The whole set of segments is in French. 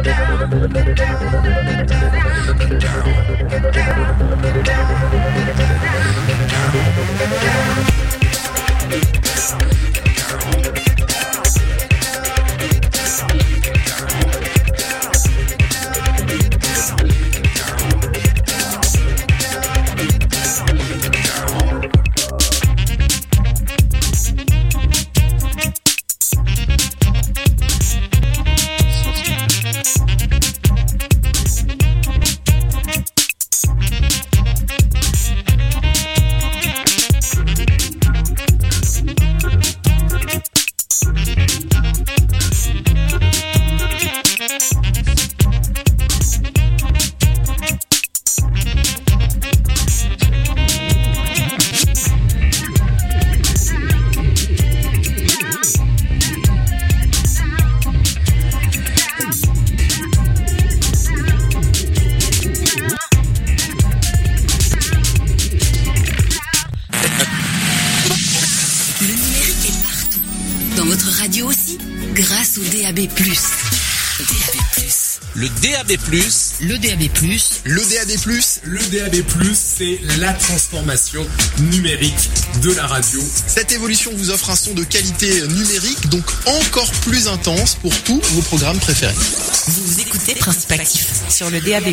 Le DAB+, c'est la transformation numérique de la radio. Cette évolution vous offre un son de qualité numérique, donc encore plus intense pour tous vos programmes préférés. Vous écoutez Principe Actif sur le DAB+.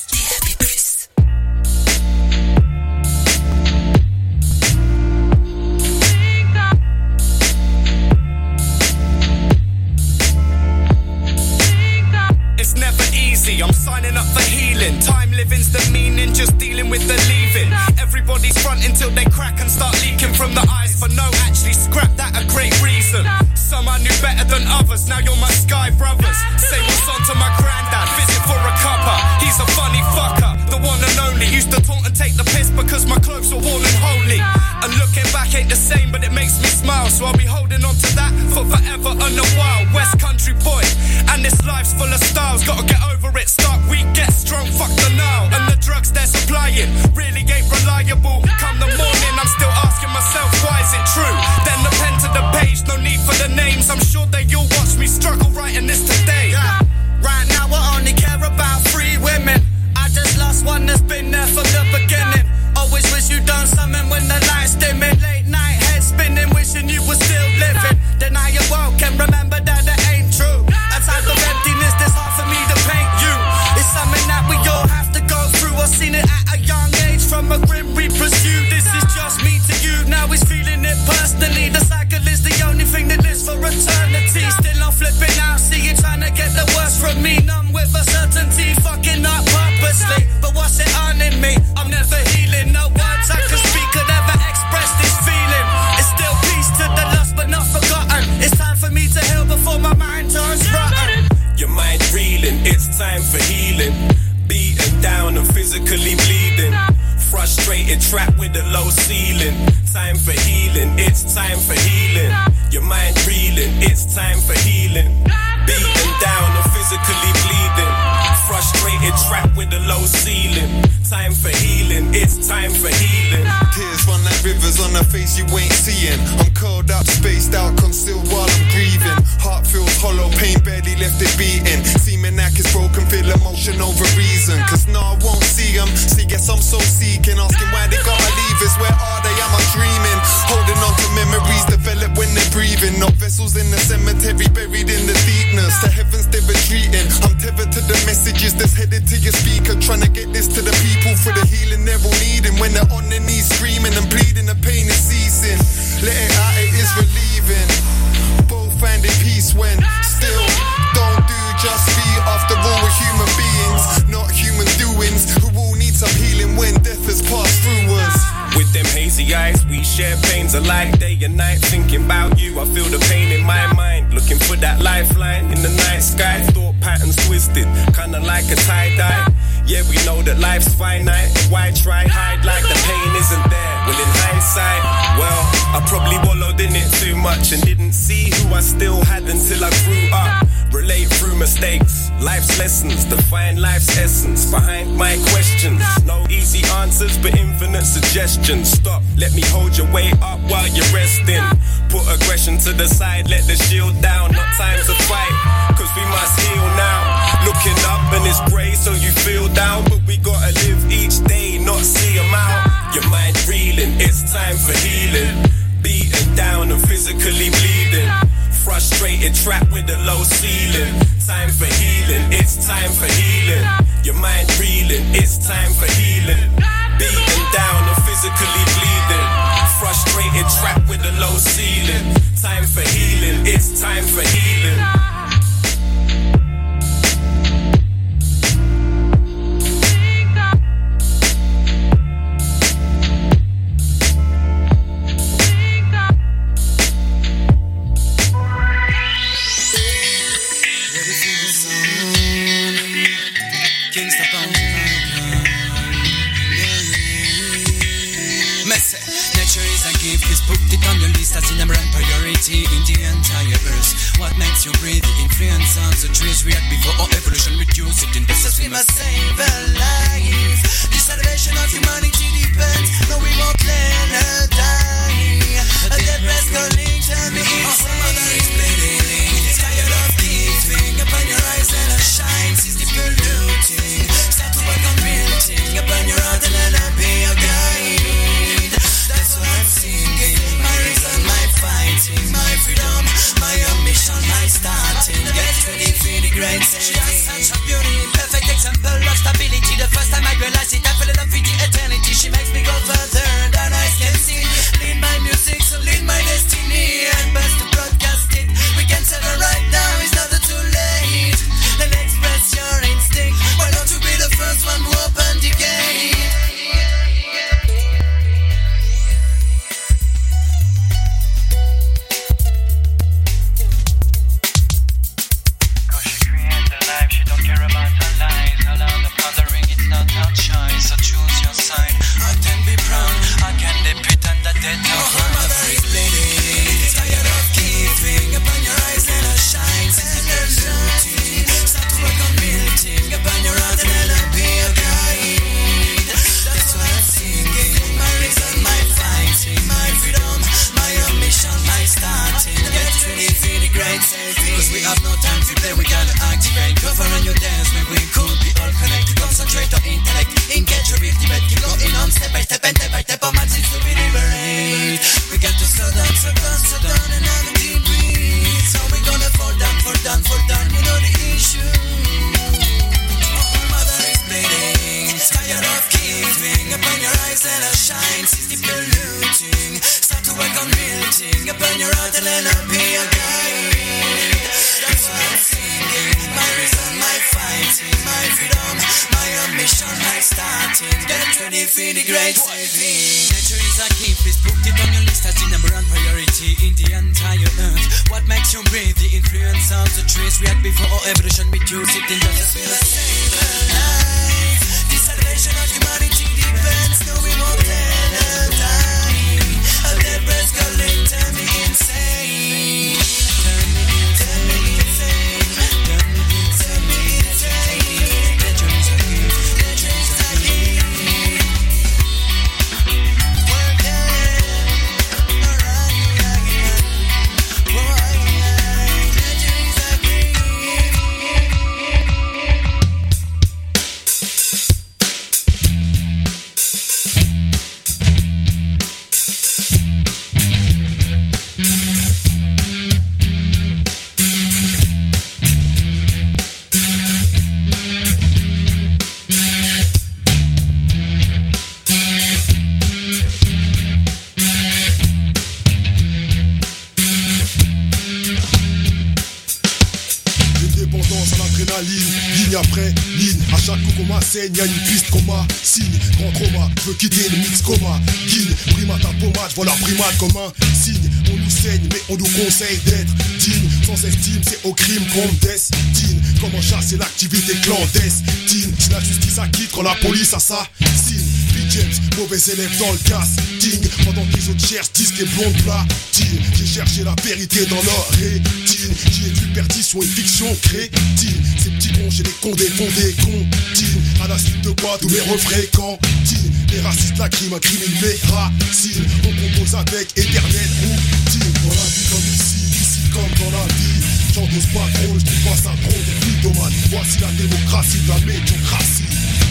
I'm signing up for healing. Time living's the meaning, just dealing with the leaving. Everybody's fronting till they crack and start leaking from the eyes. For no, actually scrap that a great reason. Some I knew better than others, now you're my sky brothers. Say what's on to my granddad, visit for a cuppa. He's a funny fucker, the one and only. Used to taunt and take the piss because my clothes were worn and holy. And looking back ain't the same, but it makes me smile. So I'll be holding on to that for forever and a while. West Country boy, and this life's full of styles. Gotta get over it, start weak, get strong, fuck the now. And the drugs they're supplying really ain't reliable. Come the morning, I'm still asking myself, why is it true? Then the pen to the page, no need for the names. I'm sure they all watch me struggle writing this today. Yeah. Right now I only care about 3 women. I just lost one that's been there from the beginning. Always wish you done something when the light's dimming. Late night head spinning, wishing you were still living. Then I awoke and remember that it ain't true. A type of emptiness that's hard for me to paint you. It's something that we all have to go through. I've seen it at a young age from a grim we pursue. This is just me to you, now he's feeling it personally. The cycle is the only thing that lives for eternity. Still I'm flipping out, see you trying to get the worst from me. Numb with a certainty, fucking up purposely. But what's it earning me? I'm never healing. No words I can speak could ever express this feeling. It's still peace to the lost but not forgotten. It's time for me to heal before my mind turns rotten. Your mind reeling, it's time for healing. Beaten down and physically bleeding. Frustrated, trapped with a low ceiling. Time for healing, it's time for healing. Your mind reeling, it's time for healing. Beaten down and physically bleeding. Frustrated, trapped with a low ceiling. Time for healing, it's time for healing. Tears run like rivers on a face you ain't seeing. I'm curled up, spaced out, concealed while I'm grieving. Heart feels hollow, pain barely left it beating. Seeming like it's broken, feel emotion over reason. Cause no, I won't see them. See, guess I'm so seeking. Asking why they gotta leave us. Where are they? Am I dreaming? Holding on to memories develop when they're breathing. No vessels in the cemetery, buried in the deepness. The heavens they're retreating. I'm tethered to the messages that's headed to your speaker. Trying to get this to the people for the healing they're all needing. When they're on their knees screaming and bleeding, the pain is ceasing. Let it out, it is relieving. Both finding peace when still don't do just be. After all, we're human beings, not human doings. Who all need some healing when death has passed through us. With them hazy eyes, we share pains alike. Day and night, thinking about you, I feel the pain in my mind. Looking for that lifeline in the night sky. Thought patterns twisted, kinda like a tie-dye. Yeah, we know that life's finite. Why try hide like the pain isn't there? Well, in hindsight, well, I probably wallowed in it too much and didn't see who I still had until I grew up. Relate through mistakes, life's lessons, define life's essence behind my questions. No easy answers, but infinite suggestions. Stop, let me hold your weight up while you're resting. Put aggression to the side, let the shield down. Not time to fight, cause we must heal now. Looking up and it's grey, so you feel down, but we gotta live each day, not see them out. Your mind reeling, it's time for healing. Beaten down and physically bleeding. Frustrated, trapped with a low ceiling. Time for healing, it's time for healing. Your mind reeling, it's time for healing. Beaten down and physically bleeding. Frustrated, trapped with a low ceiling. Time for healing, it's time for healing. That's the number one priority in the entire earth. What makes you breathe? The influence on the trees react before our evolution reduce it in the sense we must save a life. The salvation of humanity depends. No, we won't let her die. A dead breast calling, tell me insane. Our mother is bleeding. It's tired of giving. Upon your eyes and her shine. Sees the polluting. Start to work on building. Upon your heart and let her be your guide. That's what I'm singing. My reason, my fighting, my freedom, my ambition, my starting. Get ready for the great saving. She has such a beauty, perfect example of stability. The first time I realized it, I fell in love with the eternity. She makes me go further than eyes can see. Lead my music, so lead my destiny. And best to broadcast it. We can set her right now, it's not too late. Then express your instinct. Why don't you be the first one who open the gate? So choose your side. I can be proud, I can be pretend that they don't. Her mother is bleeding. It's tired of giving. Upon your eyes let her shine. Set her looting. Start to work on building. Upon your heart and let her be a guide. That's why I'm singing. My reason, my fighting, my freedom, my ambition, my starting. Get ready for the great saving. Cause we have no time to play, we gotta activate. Cover on your dance, maybe we could be all connected. Concentrate on intellect. Engage your real debate, keep going on step by step and step by step. Our minds is to be liberate. We got to slow down and have a deep breathe. So we gonna fall down, you know the issue. Our mother is bleeding. Tired of giving. Upon your eyes let her shine. Sees the polluting. Start to work on building. Upon your heart and let her be a guide. That's why I'm singing. My reason, my fighting, my freedom, my ambition, my starting. Get ready for the great saving. Nature is a gift, please put it on your list as the number one priority in the entire earth. What makes you breathe? The influence of the trees react before our evolution reduce it in justice. We must save a life. The salvation of humanity depends. No, we won't let her die. A dead breast calling, turn me insane. Turn me insane. Ligne après ligne, à chaque coup qu'on m'assaigne, y'a une piste qu'on m'assigne. Grand trauma, je veux quitter le mix coma. Guine, primate à pommade, voilà primate comme un signe. On nous saigne, mais on nous conseille d'être digne. Sans estime, c'est au crime qu'on destine. Comment chasser l'activité clandestine? Si la justice acquitte quand la police assassine. James, mauvais élève dans le casting. Pendant que les autres cherchent disques et blondes platines. J'ai cherché la vérité dans leur rétine. J'y ai vu perdition et fiction crétine. Ces petits cons, j'ai les condés, fondés, contines. À la suite de quoi tous mes refrains cantines. Les racistes lacryment, incriminent mes racines. On compose avec éternelle routine. Dans la vie comme ici comme dans la vie. J'endosse pas trop, je trouve pas ça trop des mythomanes. Voici la démocratie de la médiocratie.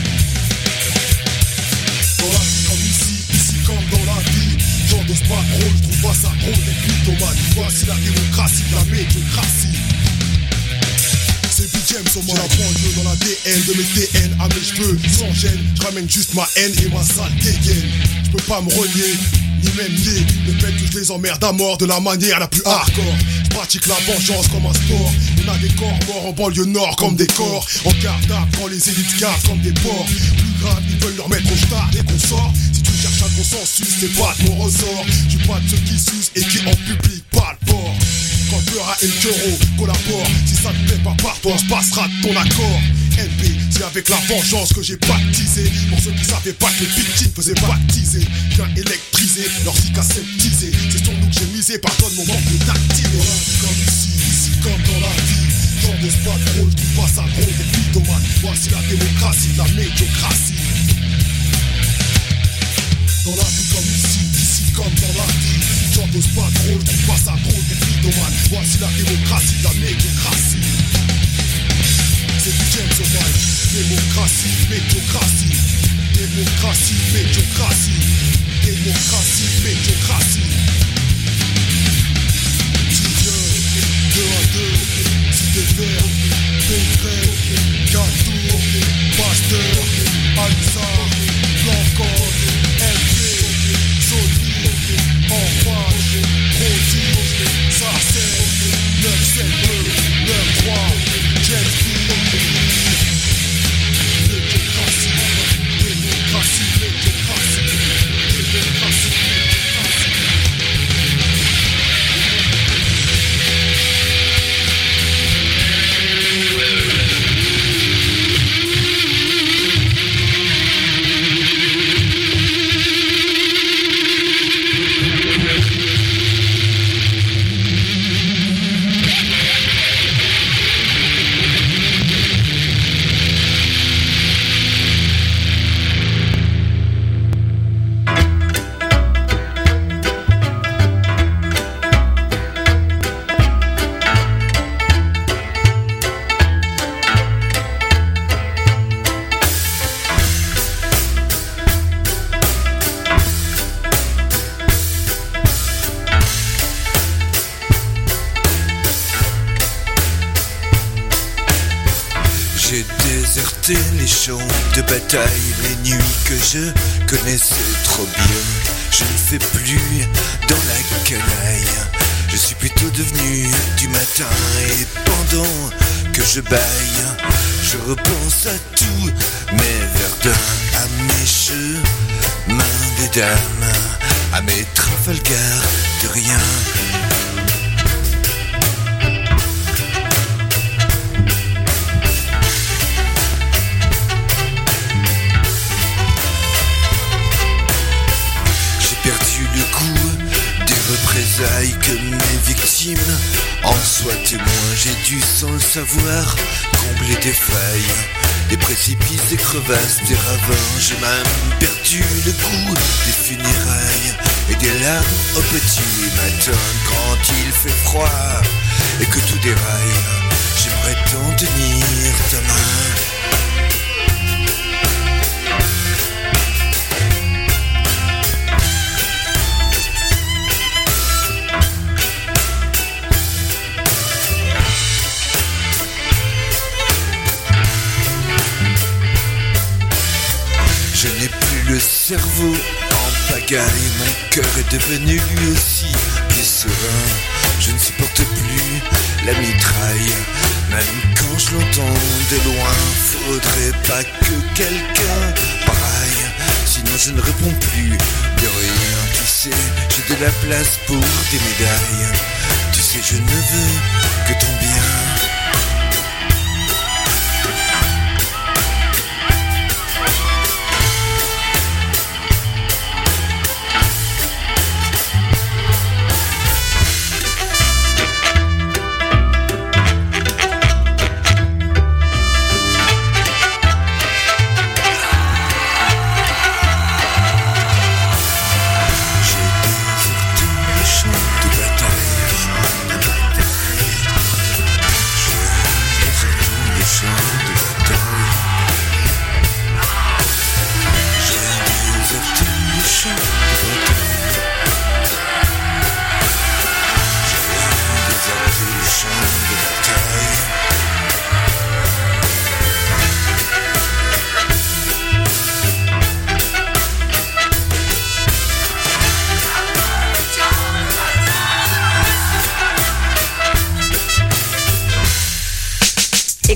Dans la vie comme ici comme dans la vie. J'endosse pas trop, je trouve pas ça trop des mythomanes. Voici la démocratie de la médiocratie. C'est Big James au moins. J'ai la banlieue dans l'ADN de mes TN à mes cheveux. Sans gêne, je ramène juste ma haine et ma sale dégaine. Je peux pas me renier, ni même nier le fait que je les emmerde à mort de la manière la plus hardcore. Je pratique la vengeance comme un sport. On a des corps morts en banlieue nord comme des corps en garde-à quand les élites gardent comme des porcs. Plus grave, ils veulent leur mettre au stade dès qu'on sort. Si tu cherches un consensus, c'est pas de mon ressort. Je suis pas de ceux qui sucent et qui en public pas le port. Quand le rat et le taureau collabore, si ça ne plaît pas par toi, on se passera de ton accord. LP, c'est avec la vengeance que j'ai baptisé. Pour ceux qui savaient pas que les victimes faisaient baptiser. Viens électriser, leur zik aseptisé. C'est sur nous que j'ai misé, pardonne mon manque de tactile. Comme ici comme dans la vie. J'endosse pas trop, je trouve pas ça drôle des mythomanes. Voici la démocratie, la médiocratie. Dans la vie comme ici comme dans la vie. J'endosse pas trop, je trouve pas ça drôle des mythomanes. Voici la démocratie, la médiocratie. C'est du James au mic. Démocratie, médiocratie. Démocratie, médiocratie. Démocratie, médiocratie. Tu viens, 2 à 2, cité vert, concret, gâteau, pasteur, Alzar, Blanco, LP, Sony, Enfage, Rodi, Sarcelle, 972, 93, James B. Médiocratie, démocratie, médiocratie, démocratie. Les champs de bataille, les nuits que je connaissais trop bien. Je ne fais plus dans la canaille. Je suis plutôt devenu du matin. Et pendant que je baille, je repense à tous mes verdins, à mes chemins des dames, à mes Trafalgar de rien. Que mes victimes en soient témoins. J'ai dû sans le savoir combler des failles, des précipices, des crevasses, des ravins. J'ai même perdu le goût des funérailles et des larmes au petit matin quand il fait froid et que tout déraille. J'aimerais tant tenir ta main. Je n'ai plus le cerveau en pagaille, mon cœur est devenu lui aussi plus serein. Je ne supporte plus la mitraille, même quand je l'entends de loin. Faudrait pas que quelqu'un braille, sinon je ne réponds plus de rien. Tu sais, j'ai de la place pour des médailles. Tu sais, je ne veux que ton bien.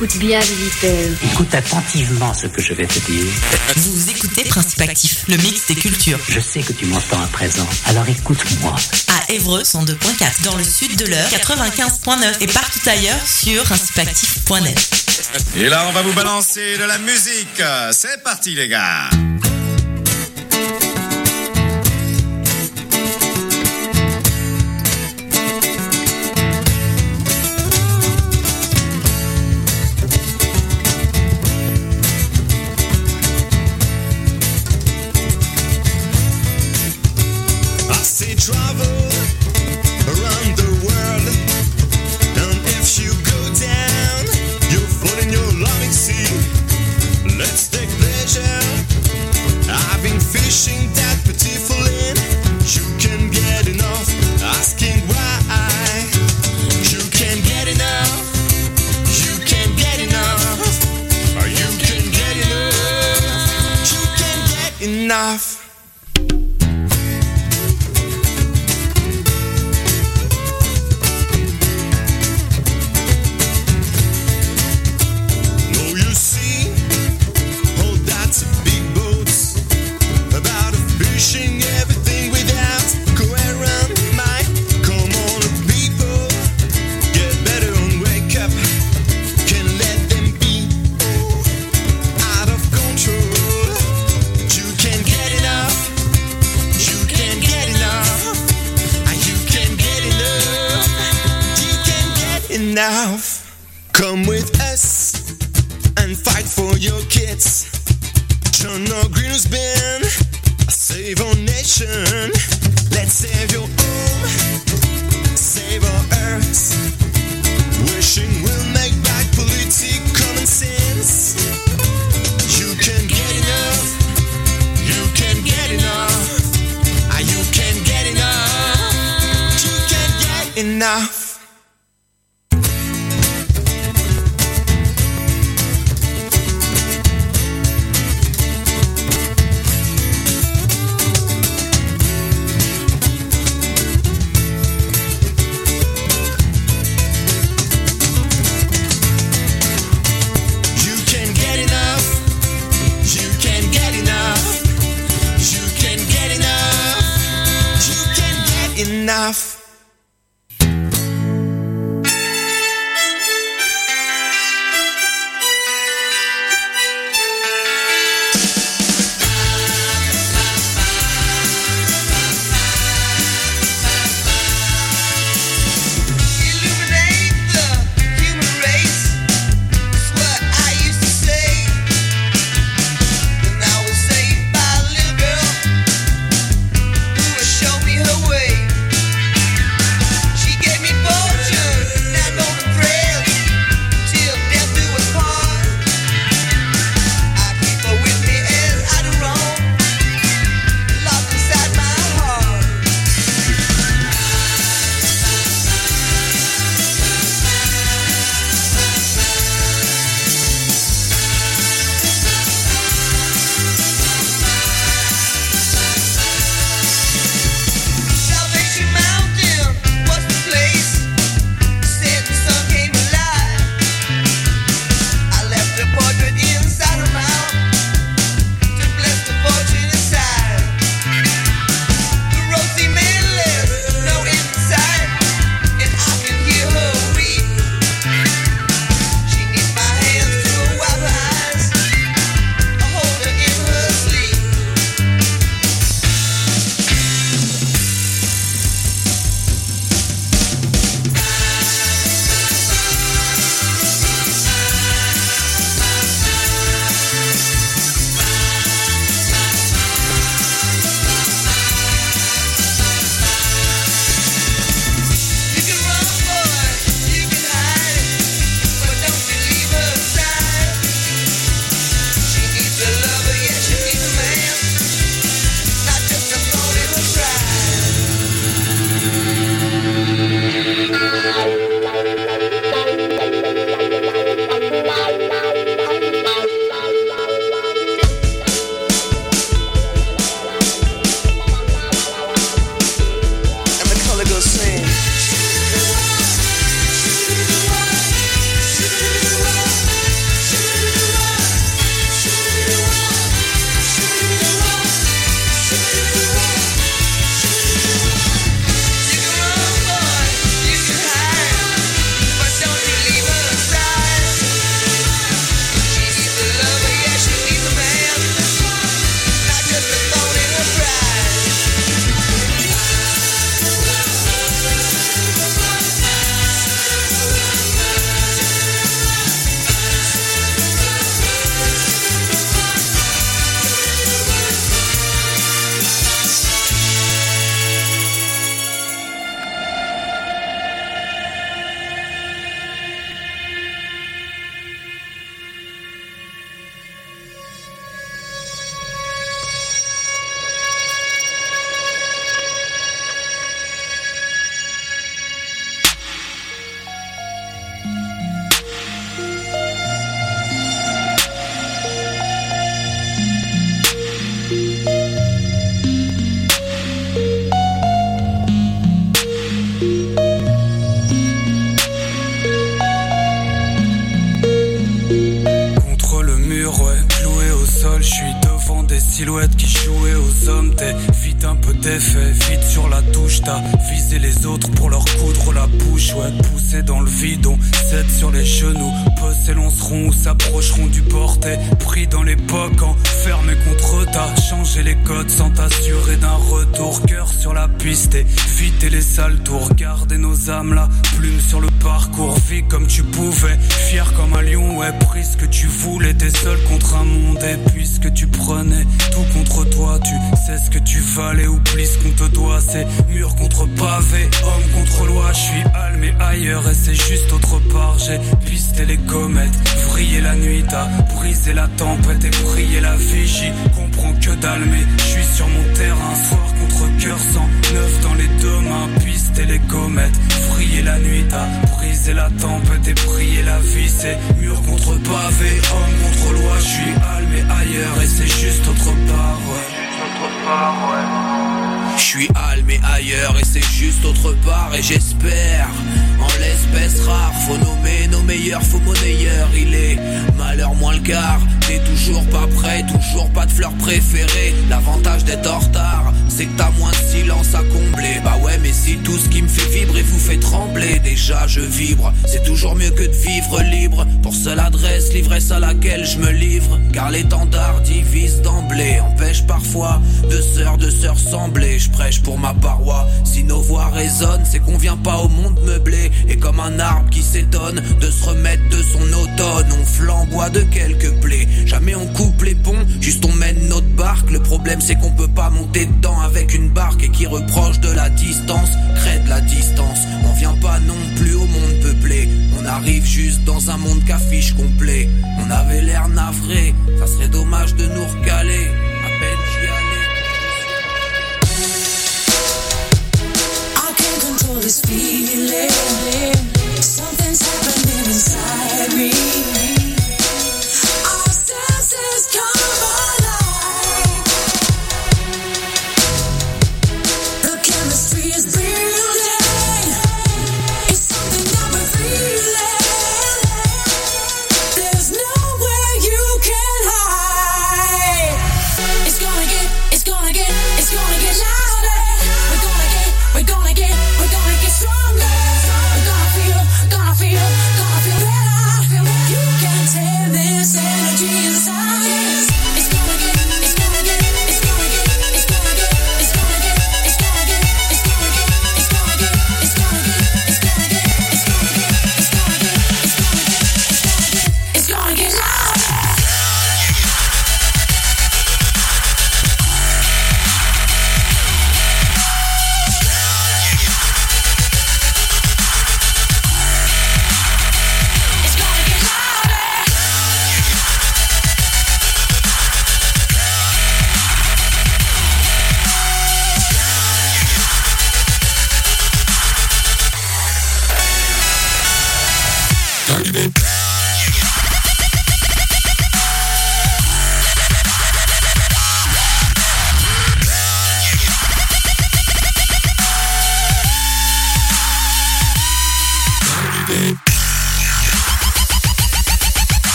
Écoute bien, visiteur. Écoute attentivement ce que je vais te dire. Vous écoutez Principe Actif, le mix des cultures. Je sais que tu m'entends à présent, alors écoute-moi. À Évreux, 102.4, dans le sud de l'Eure, 95.9 et partout ailleurs sur principeactif.net. Et là, on va vous balancer de la musique. C'est parti, les gars. Travel around the world, and if you go down, you'll fall in your loving sea. Let's take pleasure. I've been fishing that beautiful land. You can get enough, asking why. You can get enough. You can get enough. You can get enough. You can get enough. Enough. Come with us and fight for your kids. John Green's been save our nation. Let's save your home, save our earth. Wishing we'll make back politic common sense. You can get enough. You can get enough. You can get enough. You can get enough. enough. seul, je suis devant des silhouettes qui jouaient aux hommes. T'es vite un peu d'effet, vite sur la touche. T'as visé les autres pour leur coudre la bouche. Ouais, poussé dans le vide, on cède sur les genoux. Peu s'élanceront ou s'approcheront du bord. T'es pris dans l'époque, enfermé contre eux. T'as changé les codes sans t'assurer d'un retour. Cœur sur la piste, éviter les sales tours. Garder nos âmes là, plume sur le parcours. Vis comme tu pouvais, fier comme un lion. Ouais, pris ce que tu voulais, t'es seul contre un monde. Et puisque tu prenais tout contre toi, tu sais ce que tu valais. Oublie ce qu'on te doit, c'est mur contre pavé, homme contre loi. Je suis allumé ailleurs et c'est juste autre part. J'ai pisté les comètes, vrillé la nuit. T'as brisé la tempête et brillé la vigie. Comprends que dalle, mais je suis sur mon terrain. Soir contre cœur, 109 dans les deux mains. Pisté les comètes, vrillé la nuit. T'as brisé la tempête et brillé la vie. C'est mur contre pavé, homme contre loi. Je suis allumé ailleurs et c'est juste autre part, ouais. Je suis allumé ailleurs et c'est juste autre part. Et j'espère en l'espèce rare. Faut nommer nos meilleurs, faut monnayeurs. Il est malheur moins le quart. T'es toujours pas prêt, toujours pas de fleurs préférées. L'avantage d'être en retard, c'est que t'as moins de silence à combler. Bah ouais, mais si tout ce qui me fait vibrer vous fait trembler, déjà je vibre. C'est toujours mieux que de vivre libre. Pour seule adresse, l'ivresse à laquelle je me livre. Car l'étendard divise d'emblée, empêche parfois de sœurs sembler. Je prêche pour ma paroi. Si nos voix résonnent, c'est qu'on vient pas au monde meublé. Et comme un arbre qui s'étonne de se remettre de son automne, on flamboie de quelques plaies. Jamais on coupe les ponts, juste on mène notre barque. Le problème c'est qu'on peut pas monter dedans avec une barque. Et qui reproche de la distance, crée de la distance. On vient pas non plus au monde peuplé. On arrive juste dans un monde qu'affiche complet. On avait l'air navré, ça serait dommage de nous recaler. À peine j'y allais. I can't control this feeling. Something's happening inside me. Our senses come alive. The chemistry is building. It's something that we're feeling. There's nowhere you can hide. It's gonna get louder. We're gonna get stronger. We're gonna feel better. You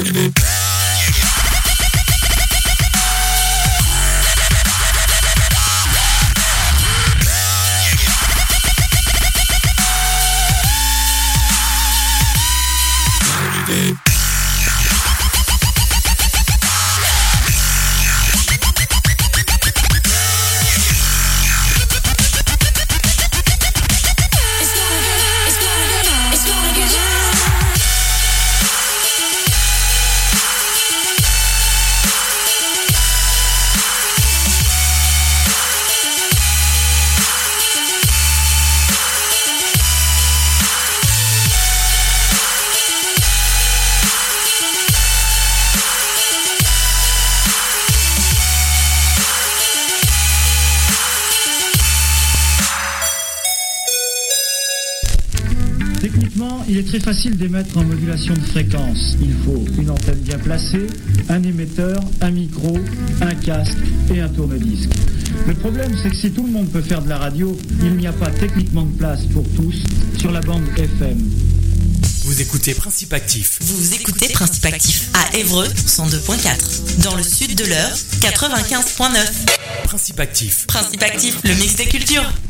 Techniquement, il est très facile d'émettre en modulation de fréquence. Il faut une antenne bien placée, un émetteur, un micro, un casque et un tourne-disque. Le problème, c'est que si tout le monde peut faire de la radio, il n'y a pas techniquement de place pour tous sur la bande FM. Vous écoutez Principe Actif. Vous écoutez Principe Actif à Évreux 102.4. Dans le sud de l'Eure 95.9. Principe Actif. Principe Actif, le mix des cultures.